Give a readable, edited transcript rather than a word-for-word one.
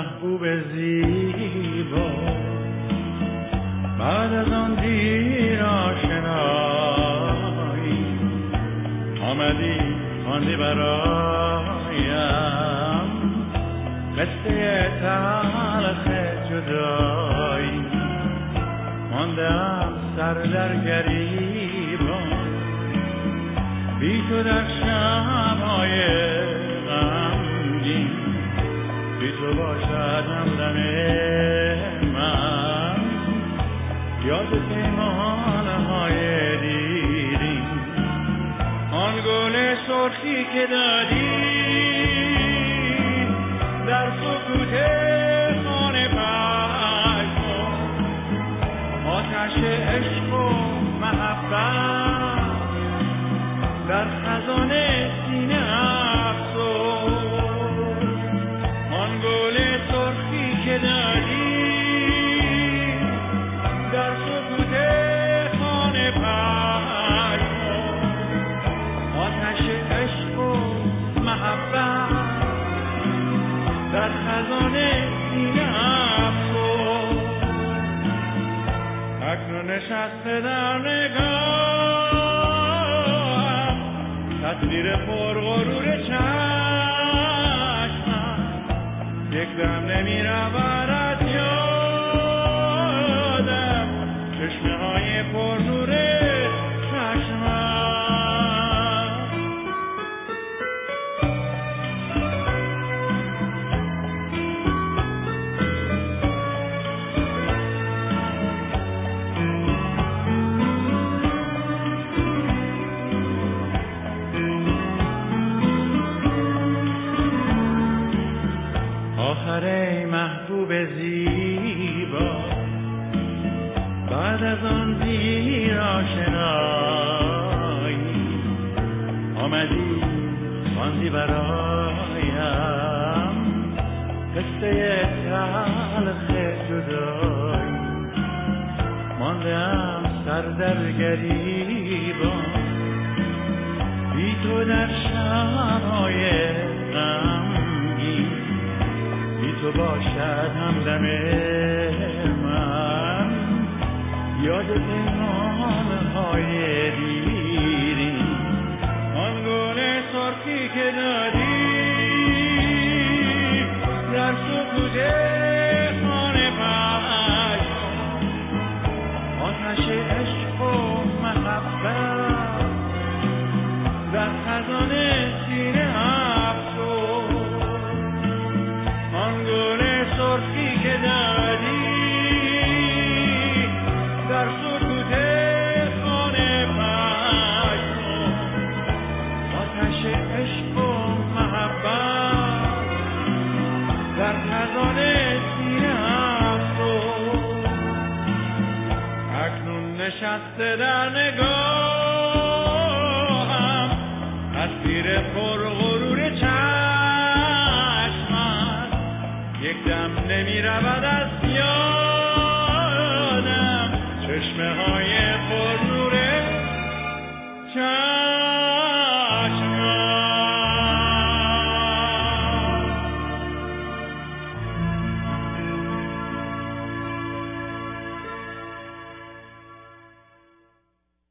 محبوب زیبا، بعد از آن دیر آشنایی آمدی خواندی برایم قصه تلخ جدایی. ماندم سر در گریبان بی تو در شب‌های غمگین، بی تو باشد همدم من یاد پیمانه‌های دیرین. آن گل سرخی که دادی در سکوت خانه پژمرد، آتش عشق و محبت در خزان سینه افسرد. آن گل سرخی که دادی در سکوت خانه پژمرد، آتش عشق و محبت در خزان سینه افسرد. اکنون نشسته در نگاهم تصویر پرغرور چشمم، یک دم نمی رود از یادم چشمه های پرنور چشمم. ای محبوب زیبا، بعد از آن دیر آشنایی آمدی خواندی برایم قصه تلخ جدایی. ماندم سر در گریبان بی تو در شب‌های غمگین، بی تو باشد همدم من یاد پیمانه‌های دیرین. آن گل سرخی که دادی در سکوت خانه پژمرد، آتش عشق و محبت در خزان سینه افسرد. آن گل سرخی که دادی در سکوت خانه پژمرد، آتش عشق و محبت در خزان سینه افسرد. اکنون نشسته در نگاهم تصویر پرغرور چشمت، یک دم نمی رود از یادم چشمه های پرنور چشمت.